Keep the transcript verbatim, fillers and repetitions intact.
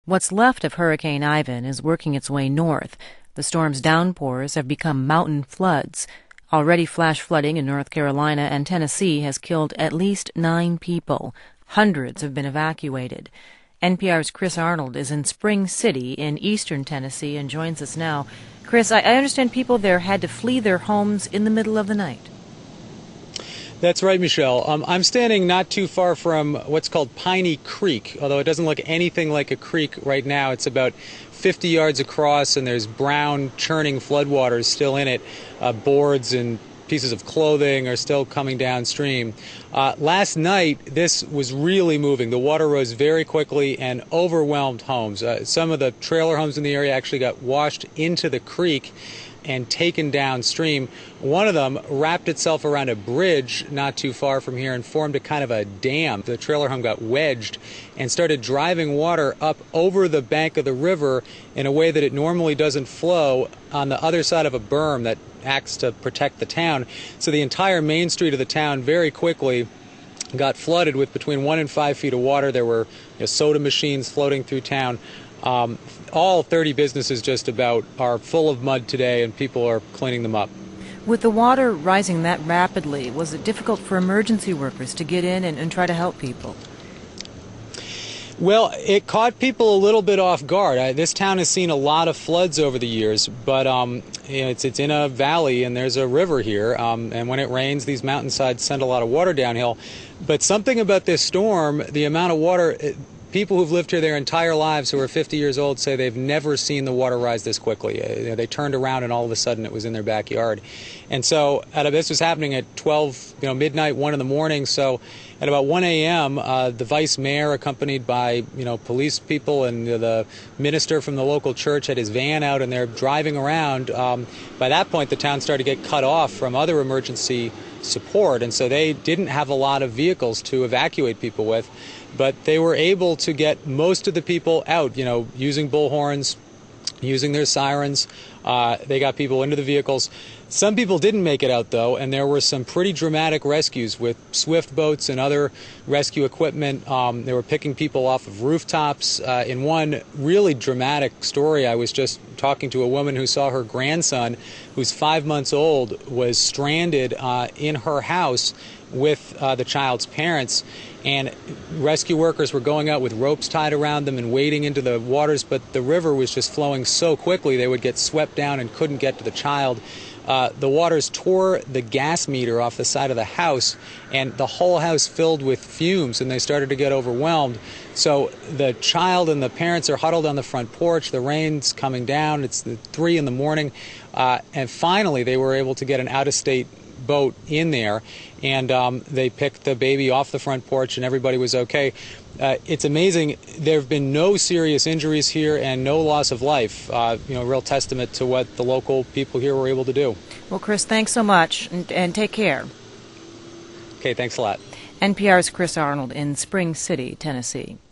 What's left of Hurricane Ivan is working its way north. The storm's downpours have become mountain floods. Already flash flooding in North Carolina and Tennessee has killed at least nine people. Hundreds have been evacuated. N P R's Chris Arnold is in Spring City in eastern Tennessee and joins us now. Chris, I understand people there had to flee their homes in the middle of the night. That's right, Michelle. Um, I'm standing not too far from what's called Piney Creek, although it doesn't look anything like a creek right now. It's about fifty yards across, and there's brown, churning floodwaters still in it. Uh, boards and pieces of clothing are still coming downstream. Uh, last night, this was really moving. The water rose very quickly and overwhelmed homes. Uh, some of the trailer homes in the area actually got washed into the creek and taken downstream. One of them wrapped itself around a bridge not too far from here and formed a kind of a dam. The trailer home got wedged and started driving water up over the bank of the river in a way that it normally doesn't flow on the other side of a berm that acts to protect the town. So the entire main street of the town very quickly got flooded with between one and five feet of water. There were you know, soda machines floating through town. Um, all thirty businesses just about are full of mud today, and people are cleaning them up. With the water rising that rapidly, was it difficult for emergency workers to get in and, and try to help people? Well, it caught people a little bit off guard. Uh, this town has seen a lot of floods over the years, but um, you know, it's, it's in a valley and there's a river here, um, and when it rains, these mountainsides send a lot of water downhill. But something about this storm, the amount of water... It, People who've lived here their entire lives who are fifty years old say they've never seen the water rise this quickly. Uh, you know, they turned around and all of a sudden it was in their backyard. And so uh, this was happening at twelve, you know, midnight, one in the morning. So at about one a m, uh, the vice mayor, accompanied by, you know, police people and uh, the minister from the local church, had his van out and they're driving around. Um, by that point, the town started to get cut off from other emergency support, and so they didn't have a lot of vehicles to evacuate people with, but they were able to get most of the people out, you know, using bullhorns, using their sirens. Uh, they got people into the vehicles. Some people didn't make it out, though, and there were some pretty dramatic rescues with swift boats and other rescue equipment. Um, they were picking people off of rooftops. Uh, in one really dramatic story, I was just talking to a woman who saw her grandson, who's five months old, was stranded uh, in her house with uh, the child's parents, and rescue workers were going out with ropes tied around them and wading into the waters, but the river was just flowing so quickly they would get swept down and couldn't get to the child. Uh, the waters tore the gas meter off the side of the house, and the whole house filled with fumes, and they started to get overwhelmed. So the child and the parents are huddled on the front porch. The rain's coming down. It's the three in the morning, uh, and finally they were able to get an out-of-state boat in there, and um, they picked the baby off the front porch and everybody was okay. Uh, it's amazing. There have been no serious injuries here and no loss of life. Uh, you know, a real testament to what the local people here were able to do. Well, Chris, thanks so much, and, and take care. Okay, thanks a lot. N P R's Chris Arnold in Spring City, Tennessee.